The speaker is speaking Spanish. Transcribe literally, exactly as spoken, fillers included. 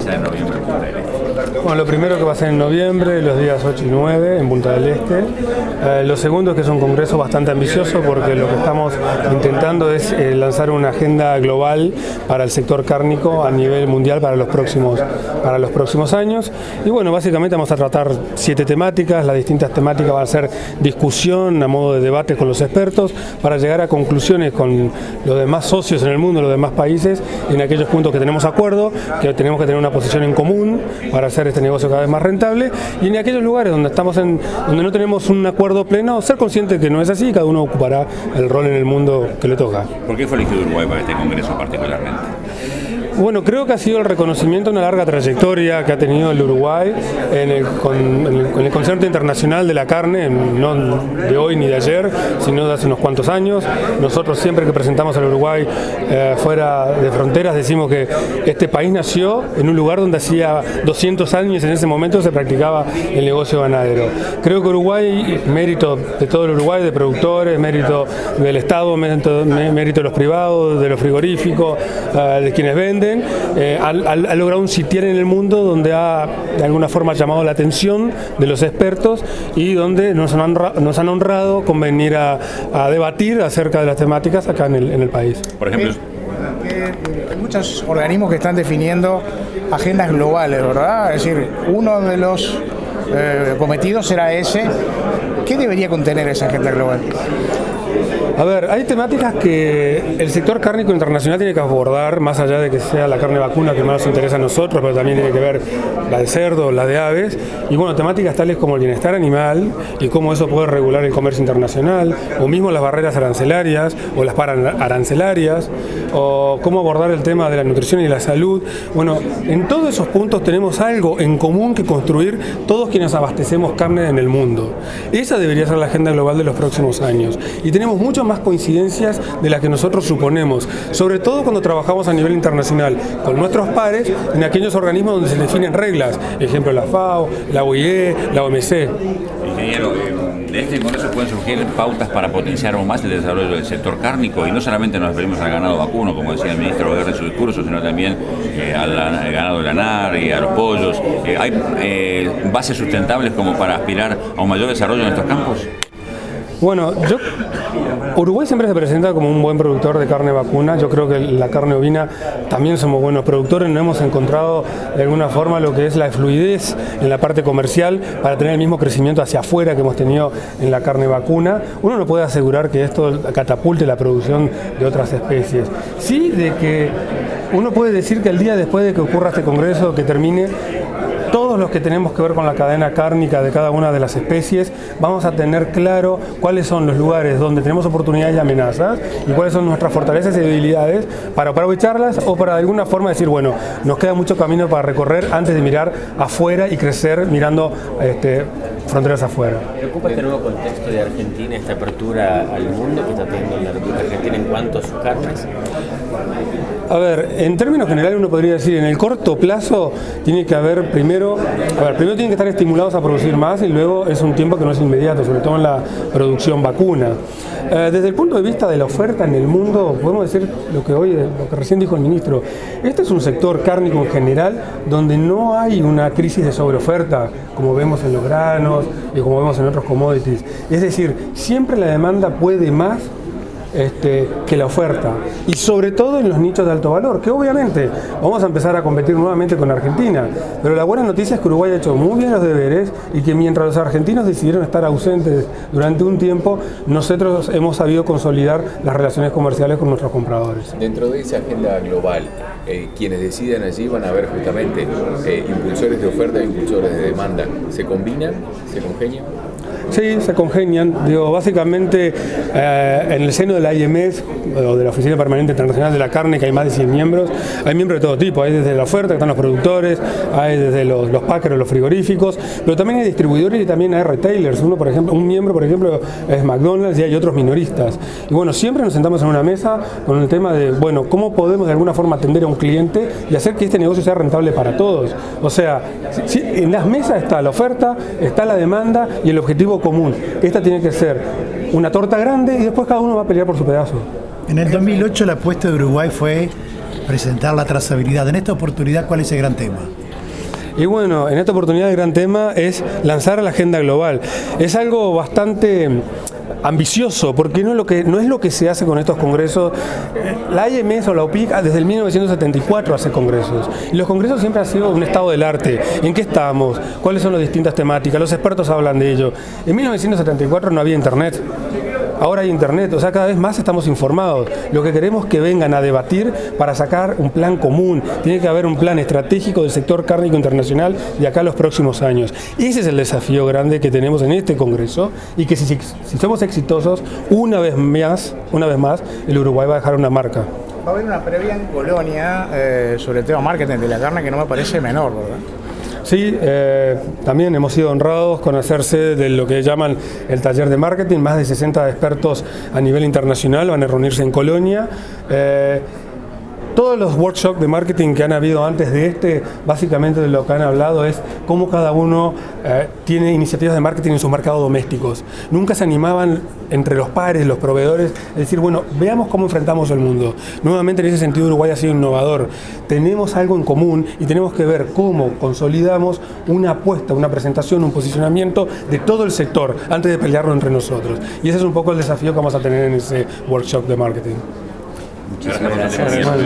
En noviembre en Punta del Este. Bueno, lo primero que va a ser en noviembre, los días ocho y nueve en Punta del Este. Eh, lo segundo es que es un congreso bastante ambicioso porque lo que estamos intentando es eh, lanzar una agenda global para el sector cárnico a nivel mundial para los próximos, para los próximos años. Y bueno, básicamente vamos a tratar siete temáticas. Las distintas temáticas van a ser discusión a modo de debate con los expertos para llegar a conclusiones con los demás socios en el mundo, los demás países, en aquellos puntos que tenemos acuerdo, que tenemos que tener una posición en común para hacer este negocio cada vez más rentable, y en aquellos lugares donde estamos en, donde no tenemos un acuerdo pleno, ser consciente que no es así y cada uno ocupará el rol en el mundo que le toca. ¿Por qué fue elegido Uruguay para este congreso particularmente? Bueno, creo que ha sido el reconocimiento de una larga trayectoria que ha tenido el Uruguay en el, con, en el, con el Concierto Internacional de la Carne, no de hoy ni de ayer, sino de hace unos cuantos años. Nosotros siempre que presentamos al Uruguay eh, fuera de fronteras decimos que este país nació en un lugar donde hacía doscientos años en ese momento se practicaba el negocio ganadero. Creo que Uruguay, mérito de todo el Uruguay, de productores, mérito del Estado, mérito, mérito de los privados, de los frigoríficos, eh, de quienes venden, Eh, ha, ha logrado un sitial en el mundo donde ha de alguna forma llamado la atención de los expertos y donde nos han honrado, nos han honrado con venir a, a debatir acerca de las temáticas acá en el, en el país. Por ejemplo, eh, eh, hay muchos organismos que están definiendo agendas globales, ¿verdad? Es decir, uno de los eh, cometidos será ese. ¿Qué debería contener esa agenda global? A ver, hay temáticas que el sector cárnico internacional tiene que abordar, más allá de que sea la carne vacuna que más nos interesa a nosotros, pero también tiene que ver la de cerdo, la de aves, y bueno, temáticas tales como el bienestar animal y cómo eso puede regular el comercio internacional, o mismo las barreras arancelarias o las pararancelarias, o cómo abordar el tema de la nutrición y la salud. Bueno, en todos esos puntos tenemos algo en común que construir todos quienes abastecemos carne en el mundo. Esa debería ser la agenda global de los próximos años. Y tenemos mucho más coincidencias de las que nosotros suponemos, sobre todo cuando trabajamos a nivel internacional con nuestros pares en aquellos organismos donde se definen reglas, ejemplo la FAO, la O I E, la O M C. Ingeniero, de este congreso pueden surgir pautas para potenciar aún más el desarrollo del sector cárnico, y no solamente nos referimos al ganado vacuno, como decía el ministro Guerra en su discurso, sino también eh, al, al ganado de lanar y a los pollos. Eh, ¿Hay eh, bases sustentables como para aspirar a un mayor desarrollo en estos campos? Bueno, yo, Uruguay siempre se presenta como un buen productor de carne vacuna. Yo creo que la carne ovina también somos buenos productores. No hemos encontrado de alguna forma lo que es la fluidez en la parte comercial para tener el mismo crecimiento hacia afuera que hemos tenido en la carne vacuna. Uno no puede asegurar que esto catapulte la producción de otras especies. Sí, de que uno puede decir que el día después de que ocurra este congreso, que termine, todos los que tenemos que ver con la cadena cárnica de cada una de las especies, vamos a tener claro cuáles son los lugares donde tenemos oportunidades y amenazas y cuáles son nuestras fortalezas y debilidades para aprovecharlas o para de alguna forma decir, bueno, nos queda mucho camino para recorrer antes de mirar afuera y crecer mirando este, fronteras afuera. ¿Preocupa este nuevo contexto de Argentina, esta apertura al mundo que está teniendo la República Argentina en cuanto a sus carnes? A ver, en términos generales uno podría decir, en el corto plazo tiene que haber primero, a ver, primero tienen que estar estimulados a producir más y luego es un tiempo que no es inmediato, sobre todo en la producción vacuna. Eh, desde el punto de vista de la oferta en el mundo, podemos decir lo que hoy, lo que recién dijo el ministro, este es un sector cárnico en general donde no hay una crisis de sobreoferta, como vemos en los granos y como vemos en otros commodities. Es decir, siempre la demanda puede más Este, que la oferta, y sobre todo en los nichos de alto valor, que obviamente vamos a empezar a competir nuevamente con Argentina, pero la buena noticia es que Uruguay ha hecho muy bien los deberes y que mientras los argentinos decidieron estar ausentes durante un tiempo, nosotros hemos sabido consolidar las relaciones comerciales con nuestros compradores. Dentro de esa agenda global, eh, quienes decidan allí van a ver justamente eh, impulsores de oferta e impulsores de demanda. ¿Se combinan? ¿Se congenian? Sí, se congenian. Digo, básicamente eh, en el seno de la I M S o de la Oficina Permanente Internacional de la Carne, que hay más de cien miembros, hay miembros de todo tipo. Hay desde la oferta, que están los productores, hay desde los, los packers, los frigoríficos, pero también hay distribuidores y también hay retailers. Uno, por ejemplo, un miembro, por ejemplo, es McDonald's y hay otros minoristas. Y bueno, siempre nos sentamos en una mesa con el tema de, bueno, ¿cómo podemos de alguna forma atender a un cliente y hacer que este negocio sea rentable para todos? O sea, si, en las mesas está la oferta, está la demanda y el objetivo común. Esta tiene que ser una torta grande y después cada uno va a pelear por su pedazo. En el dos mil ocho la apuesta de Uruguay fue presentar la trazabilidad. En esta oportunidad, ¿cuál es el gran tema? Y bueno, en esta oportunidad el gran tema es lanzar la agenda global. Es algo bastante ambicioso, porque no es lo que, no es lo que se hace con estos congresos. La I M S o la O P I C desde el mil novecientos setenta y cuatro hace congresos. Y los congresos siempre han sido un estado del arte. ¿En qué estamos? ¿Cuáles son las distintas temáticas? Los expertos hablan de ello. En mil novecientos setenta y cuatro no había internet. Ahora hay internet, o sea, cada vez más estamos informados. Lo que queremos es que vengan a debatir para sacar un plan común. Tiene que haber un plan estratégico del sector cárnico internacional de acá a los próximos años. Ese es el desafío grande que tenemos en este congreso y que si, si, si somos exitosos, una vez más, una vez más, el Uruguay va a dejar una marca. Va a haber una previa en Colonia eh, sobre el tema marketing de la carne que no me parece menor, ¿verdad? Sí, eh, también hemos sido honrados con hacerse de lo que llaman el taller de marketing. Más de sesenta expertos a nivel internacional van a reunirse en Colonia. Eh, Todos los workshops de marketing que han habido antes de este, básicamente de lo que han hablado es cómo cada uno eh, tiene iniciativas de marketing en sus mercados domésticos. Nunca se animaban entre los pares, los proveedores, a decir, bueno, veamos cómo enfrentamos el mundo. Nuevamente en ese sentido Uruguay ha sido innovador. Tenemos algo en común y tenemos que ver cómo consolidamos una apuesta, una presentación, un posicionamiento de todo el sector antes de pelearlo entre nosotros. Y ese es un poco el desafío que vamos a tener en ese workshop de marketing. Muchas gracias.